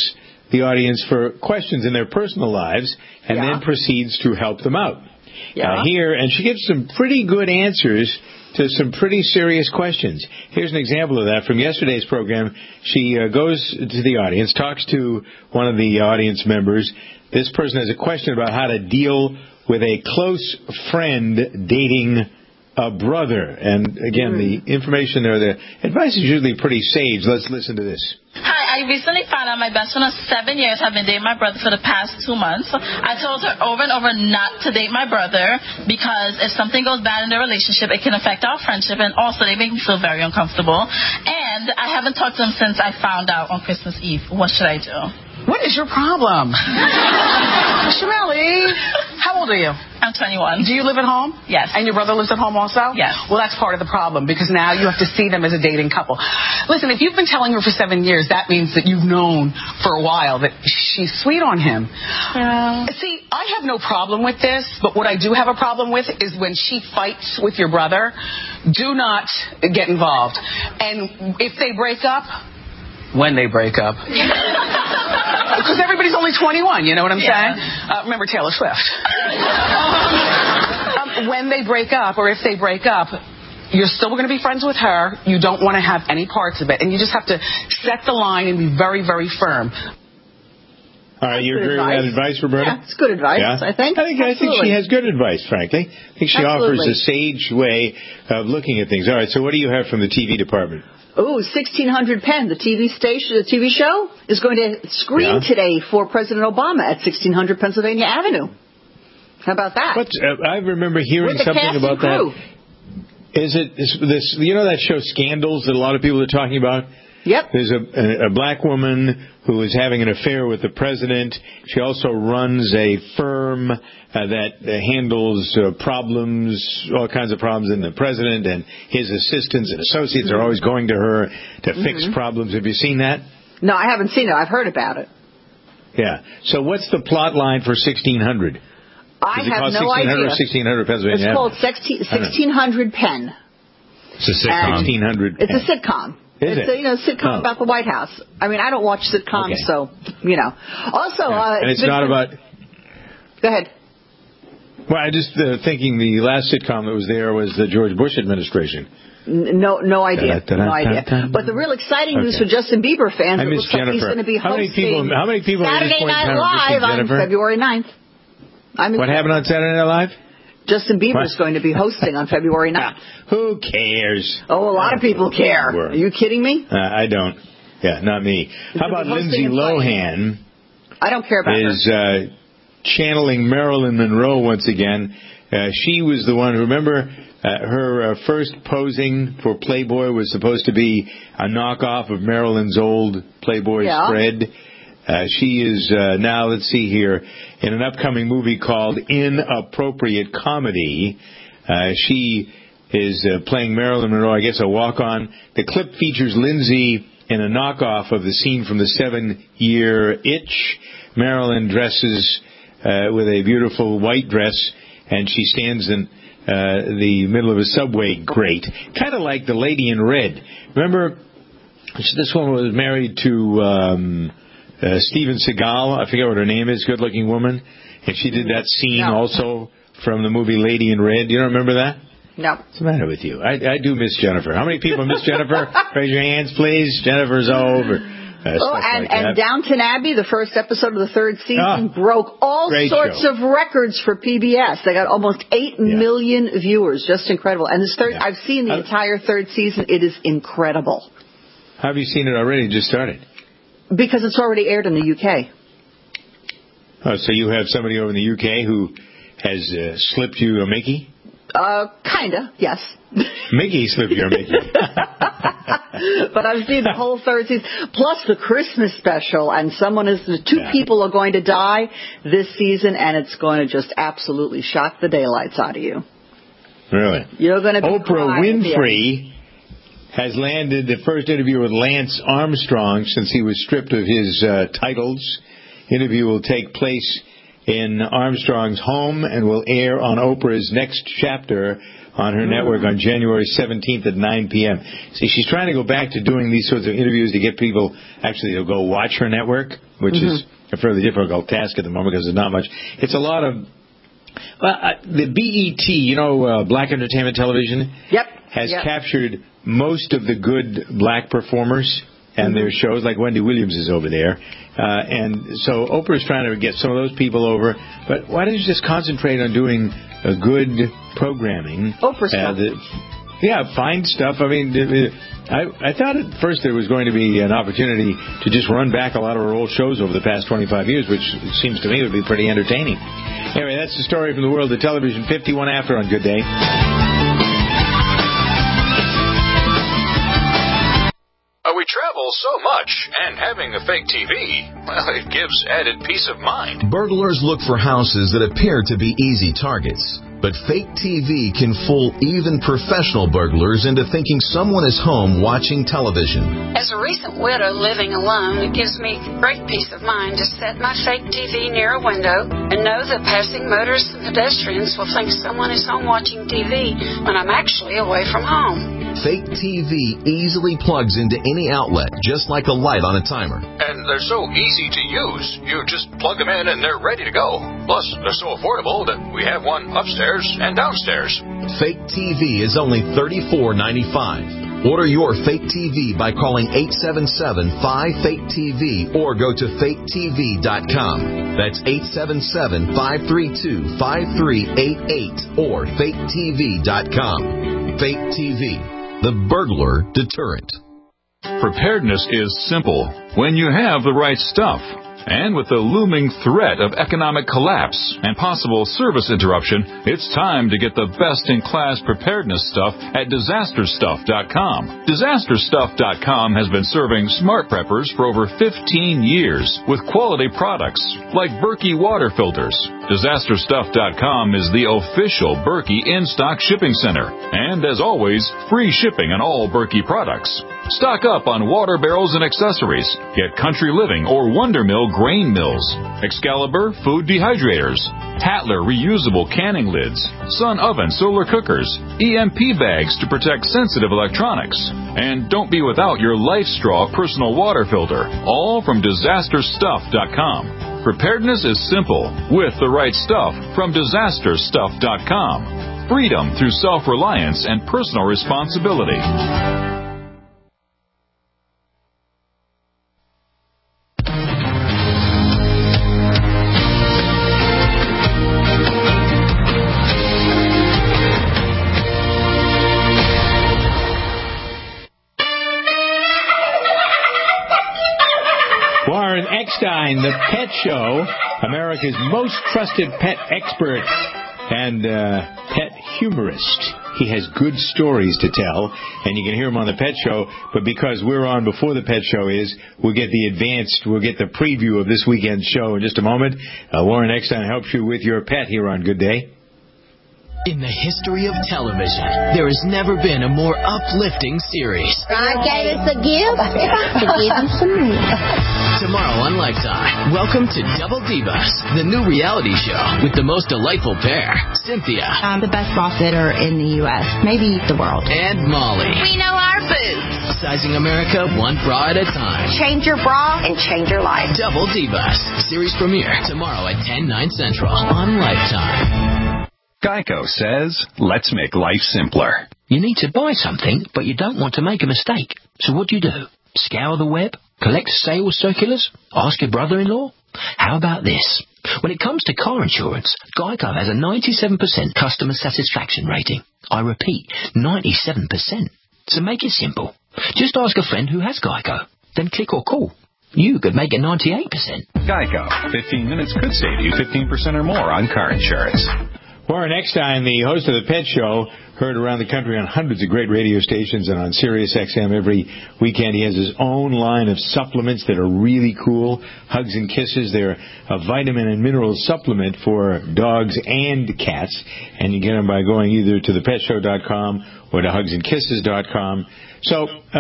the audience for questions in their personal lives and Yeah. then proceeds to help them out. Yeah. Uh, here, and she gives some pretty good answers to some pretty serious questions. Here's an example of that from yesterday's program. She uh, goes to the audience, talks to one of the audience members. This person has a question about how to deal with a close friend dating a brother. And again, mm. the information there, the advice is usually pretty sage. Let's listen to this. Hi, I recently found out my best friend of seven years have been dating my brother for the past two months. I told her over and over not to date my brother because if something goes bad in their relationship, it can affect our friendship, and also they make me feel very uncomfortable. And I haven't talked to him since I found out on Christmas Eve. What should I do? What is your problem? Shirley, how old are you? I'm twenty-one. Do you live at home? Yes. And your brother lives at home also? Yes. Well, that's part of the problem, because now you have to see them as a dating couple. Listen, if you've been telling her for seven years, that means that you've known for a while that she's sweet on him. Yeah. See, I have no problem with this, but what I do have a problem with is when she fights with your brother, do not get involved. And if they break up, when they break up. Because everybody's only twenty-one, you know what I'm Yeah. saying? Uh, remember Taylor Swift. um, when they break up, or if they break up, you're still going to be friends with her. You don't want to have any parts of it. And you just have to set the line and be very, very firm. All right, you agree with that advice, Roberta? Yeah, it's good advice, Yeah? I think. I think, I think she has good advice, frankly. I think she Absolutely. offers a sage way of looking at things. All right, so what do you have from the T V department? Ooh, sixteen hundred Penn, the T V station, the T V show, is going to screen Yeah. today for President Obama at sixteen hundred Pennsylvania Avenue. How about that? What, uh, I remember hearing With the something cast about and crew. that. Is it is this? You know that show Scandals that a lot of people are talking about? Yep. There's a, a, a black woman who is having an affair with the president. She also runs a firm uh, that uh, handles uh, problems, all kinds of problems in the president, and his assistants and associates mm-hmm. are always going to her to mm-hmm. fix problems. Have you seen that? No, I haven't seen it. I've heard about it. Yeah. So what's the plot line for sixteen hundred? I Is it have called no sixteen hundred idea. Or sixteen hundred Pennsylvania? It's called sixteen hundred Penn. It's a sitcom. sixteen hundred It's a sitcom. Is it's it? a you know sitcom Oh. about the White House. I mean, I don't watch sitcoms, Okay. so you know. Also, Yeah. uh, and it's the- not about. Go ahead. Well, I just uh, thinking the last sitcom that was there was the George Bush administration. N- No, no idea. Da-da-da-da-da. No idea. But the real exciting news Okay. for Justin Bieber fans, I it miss looks like he's Jennifer. going to be How many hosting people- how many people at this Saturday point in Night time are missing Live on Jennifer? February ninth. I miss What happened on Saturday Night Live? Justin Bieber What? is going to be hosting on February ninth. Who cares? Oh, a lot of people care. Are you kidding me? Uh, I don't. Yeah, not me. How gonna about be hosting Lindsay and playing. Lohan? I don't care about is her. uh, channeling Marilyn Monroe once again. Uh, she was the one, remember, uh, her uh, first posing for Playboy was supposed to be a knockoff of Marilyn's old Playboy Yeah. spread. Uh, she is uh, now, let's see here, in an upcoming movie called Inappropriate Comedy. Uh, she is uh, playing Marilyn Monroe, I guess a walk-on. The clip features Lindsay in a knockoff of the scene from the seven-year Itch. Marilyn dresses uh, with a beautiful white dress, and she stands in uh, the middle of a subway grate, kind of like the Lady in Red. Remember, this woman was married to um, uh, Steven Seagal. I forget what her name is, good-looking woman. And she did that scene No. also from the movie Lady in Red. You don't remember that? No. What's the matter with you? I, I do miss Jennifer. How many people miss Jennifer? Raise your hands, please. Jennifer's all over. Uh, Oh, stuff and, like and that. Downton Abbey, the first episode of the third season, Ah, broke all great sorts show. of records for P B S. They got almost eight million viewers. Just incredible. And this third, Yeah. I've seen the Uh, entire third season. It is incredible. How have you seen it already? It just started. Because it's already aired in the U K. Oh, so you have somebody over in the U K who has uh, slipped you a Mickey? Uh, kinda, yes. Mickey slipped you a Mickey. But I've seen the whole third season, plus the Christmas special, and someone is, two Yeah. people are going to die this season, and it's going to just absolutely shock the daylights out of you. Really? You're going to be Oprah crying at the end. Winfrey has landed the first interview with Lance Armstrong since he was stripped of his uh, titles. Interview will take place in Armstrong's home and will air on Oprah's next chapter on her network on January seventeenth at nine p.m. See, she's trying to go back to doing these sorts of interviews to get people actually to go watch her network, which mm-hmm. is a fairly difficult task at the moment because there's not much. It's a lot of... Well, uh, the B E T, you know, uh, Black Entertainment Television, yep. has yep. captured most of the good black performers and mm-hmm. their shows, like Wendy Williams is over there. Uh, and so Oprah's trying to get some of those people over. But why don't you just concentrate on doing a good programming? Oprah stuff. Uh, yeah, find stuff. I mean, I, I thought at first there was going to be an opportunity to just run back a lot of her old shows over the past twenty-five years, which seems to me would be pretty entertaining. Anyway, that's the story from the world of television. fifty-one after on Good Day. We travel so much, and having a fake T V, well, it gives added peace of mind. Burglars look for houses that appear to be easy targets. But fake T V can fool even professional burglars into thinking someone is home watching television. As a recent widow living alone, it gives me great peace of mind to set my fake T V near a window and know that passing motorists and pedestrians will think someone is home watching T V when I'm actually away from home. Fake T V easily plugs into any outlet, just like a light on a timer. And they're so easy to use. You just plug them in and they're ready to go. Plus, they're so affordable that we have one upstairs and downstairs. Fake T V is only thirty-four ninety-five. Order your fake T V by calling eight seven seven, five, fake T V or go to fake T V dot com. That's eight seven seven, five three two, five three eight eight or fake T V dot com. Fake T V, the burglar deterrent. Preparedness is simple when you have the right stuff. And with the looming threat of economic collapse and possible service interruption, it's time to get the best-in-class preparedness stuff at disaster stuff dot com. disaster stuff dot com has been serving smart preppers for over fifteen years with quality products like Berkey water filters. disaster stuff dot com is the official Berkey in-stock shipping center. And as always, free shipping on all Berkey products. Stock up on water barrels and accessories. Get Country Living or Wonder Mill grain mills, Excalibur food dehydrators, Tatler reusable canning lids, Sun oven solar cookers, E M P bags to protect sensitive electronics. And don't be without your Life Straw personal water filter, all from disaster stuff dot com. Preparedness is simple with the right stuff from disaster stuff dot com. Freedom through self-reliance and personal responsibility. Warren Eckstein, the Pet Show, America's most trusted pet expert and uh, pet humorist. He has good stories to tell, and you can hear him on the Pet Show, but because we're on before the Pet Show is, we'll get the advanced, we'll get the preview of this weekend's show in just a moment. Uh, Warren Eckstein helps you with your pet here on Good Day. In the history of television, there has never been a more uplifting series. God gave us a gift to give him some more. Tomorrow on Lifetime, welcome to Double Divas, the new reality show with the most delightful pair, Cynthia. I'm the best bra fitter in the U S, maybe the world. And Molly. We know our boobs. Sizing America one bra at a time. Change your bra and change your life. Double Divas, series premiere tomorrow at ten, nine Central on Lifetime. Geico says, let's make life simpler. You need to buy something, but you don't want to make a mistake. So what do you do? Scour the web? Collect sales circulars? Ask your brother-in-law? How about this? When it comes to car insurance, Geico has a ninety-seven percent customer satisfaction rating. I repeat, ninety-seven percent. So make it simple. Just ask a friend who has Geico. Then click or call. You could make it ninety-eight percent. Geico. fifteen minutes could save you fifteen percent or more on car insurance. Warren Eckstein, the host of the Pet Show, heard around the country on hundreds of great radio stations and on Sirius X M every weekend. He has his own line of supplements that are really cool. Hugs and Kisses. They're a vitamin and mineral supplement for dogs and cats. And you get them by going either to the pet show dot com or to hugs and kisses dot com. So, um,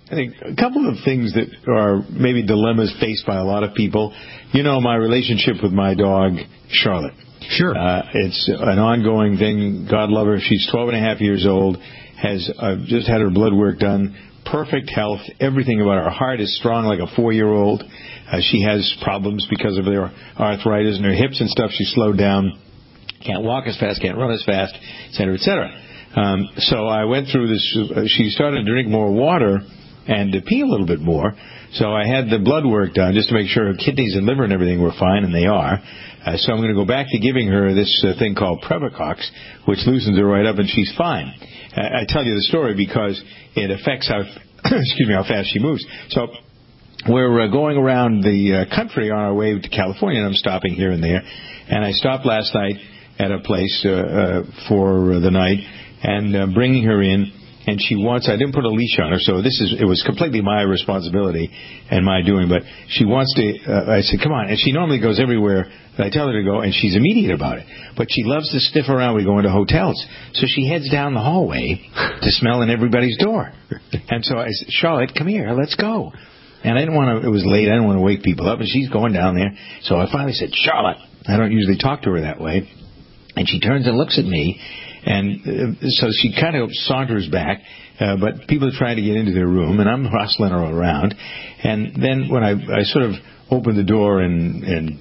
I think a couple of things that are maybe dilemmas faced by a lot of people. You know, my relationship with my dog, Charlotte. Sure. Uh, it's an ongoing thing. God love her. She's twelve and a half years old, has uh, just had her blood work done, perfect health, everything about her heart is strong like a four-year-old. Uh, she has problems because of their arthritis and her hips and stuff. She's slowed down, can't walk as fast, can't run as fast, et cetera, et cetera. Um, so I went through this. Uh, she started to drink more water and to pee a little bit more. So I had the blood work done just to make sure her kidneys and liver and everything were fine, and they are. Uh, so I'm going to go back to giving her this uh, thing called Previcox, which loosens her right up, and she's fine. Uh, I tell you the story because it affects how excuse me how fast she moves. So we're uh, going around the uh, country on our way to California, and I'm stopping here and there. And I stopped last night at a place uh, uh, for the night and uh, bringing her in. And she wants, I didn't put a leash on her, so this is, it was completely my responsibility and my doing, but she wants to, uh, I said, come on, and she normally goes everywhere that I tell her to go, and she's immediate about it. But she loves to sniff around. We go into hotels. So she heads down the hallway to smell in everybody's door. And so I said, Charlotte, come here, let's go. And I didn't want to, it was late, I didn't want to wake people up, and she's going down there. So I finally said, Charlotte, I don't usually talk to her that way. And she turns and looks at me. And uh, so she kind of saunters back, uh, but people are trying to get into their room, and I'm hustling her around. And then when I, I sort of opened the door and, and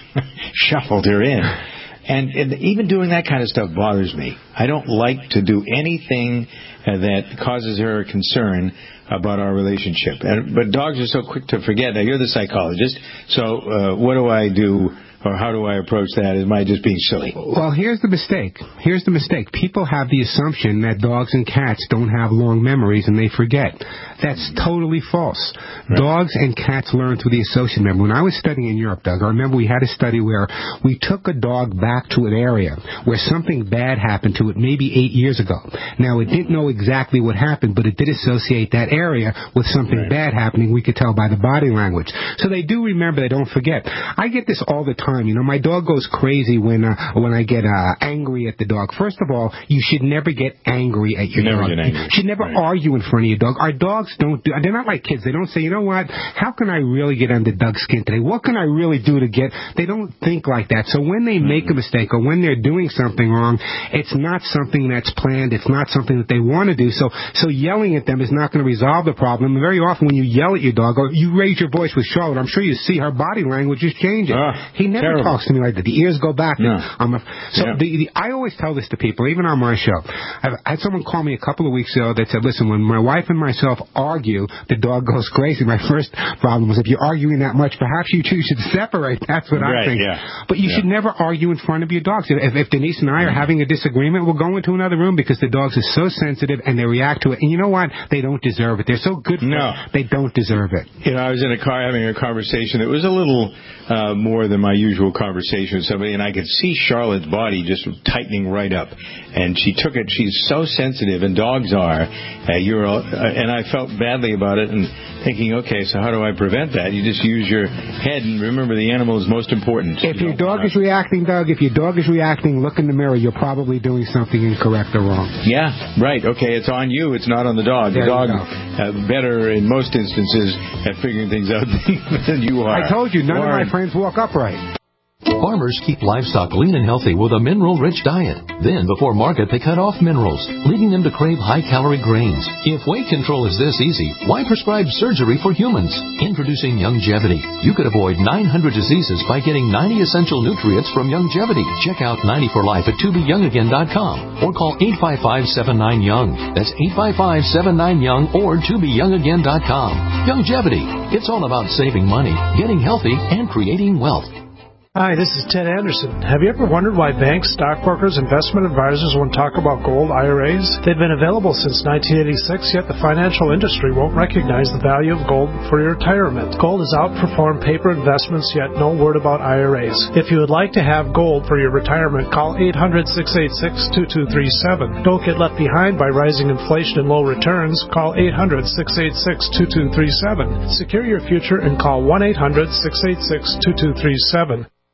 shuffled her in, and, and even doing that kind of stuff bothers me. I don't like to do anything uh, that causes her concern about our relationship. And, but dogs are so quick to forget. Now, you're the psychologist, so uh, what do I do? Or how do I approach that? Am I just being silly? Well, here's the mistake. Here's the mistake. People have the assumption that dogs and cats don't have long memories and they forget. That's totally false. Right. Dogs and cats learn through the association memory. When I was studying in Europe, Doug, I remember we had a study where we took a dog back to an area where something bad happened to it maybe eight years ago. Now, it didn't know exactly what happened, but it did associate that area with something right. bad happening. We could tell by the body language. So they do remember. They don't forget. I get this all the time. You know, my dog goes crazy when uh, when I get uh, angry at the dog. First of all, you should never get angry at your you dog. Never get angry. You should never right. argue in front of your dog. Our dogs don't do. They're not like kids. They don't say, you know what? How can I really get under Doug's skin today? What can I really do to get? They don't think like that. So when they make a mistake or when they're doing something wrong, it's not something that's planned. It's not something that they want to do. So so yelling at them is not going to resolve the problem. And very often when you yell at your dog or you raise your voice with Charlotte, I'm sure you see her body language is changing. Uh, he never terrible. talks to me like that. The ears go back. No. I'm a, so yeah. the, the, I always tell this to people, even on my show. I've had someone call me a couple of weeks ago that said, listen, when my wife and myself argue, the dog goes crazy. My first problem was if you're arguing that much, perhaps you two should separate. That's what right, I think. Yeah. But you yeah. should never argue in front of your dogs. If, if Denise and I are having a disagreement, we'll go into another room because the dogs are so sensitive and they react to it. And you know what? They don't deserve it. They're so good for no. it. They don't deserve it. You know, I was in a car having a conversation that was a little uh, more than my usual conversation with somebody, and I could see Charlotte's body just tightening right up. And she took it. She's so sensitive, and dogs are. Uh, you're, all, uh, and I felt badly about it and thinking, okay, so how do I prevent that? You just use your head, and remember the animal is most important. If you your dog is reacting, Doug, if your dog is reacting, look in the mirror. You're probably doing something incorrect or wrong. Yeah, right. Okay, it's on you. It's not on the dog. There the dog uh, better in most instances at figuring things out than you are. I told you, none Warren. of my friends walk upright. Farmers keep livestock lean and healthy with a mineral-rich diet. Then, before market, they cut off minerals, leading them to crave high-calorie grains. If weight control is this easy, why prescribe surgery for humans? Introducing Youngevity. You could avoid nine hundred diseases by getting ninety essential nutrients from Youngevity. Check out ninety for life at to be young again dot com or call eight five five, seven nine, young. That's eight five five, seven nine, young or to be young again dot com. Youngevity. It's all about saving money, getting healthy, and creating wealth. Hi, this is Ted Anderson. Have you ever wondered why banks, stockbrokers, investment advisors won't talk about gold I R As? They've been available since nineteen eighty-six, yet the financial industry won't recognize the value of gold for your retirement. Gold has outperformed paper investments, yet no word about I R As. If you would like to have gold for your retirement, call eight hundred, six eight six, two two three seven. Don't get left behind by rising inflation and low returns. Call eight hundred, six eight six, two two three seven. Secure your future and call one eight hundred, six eight six, two two three seven.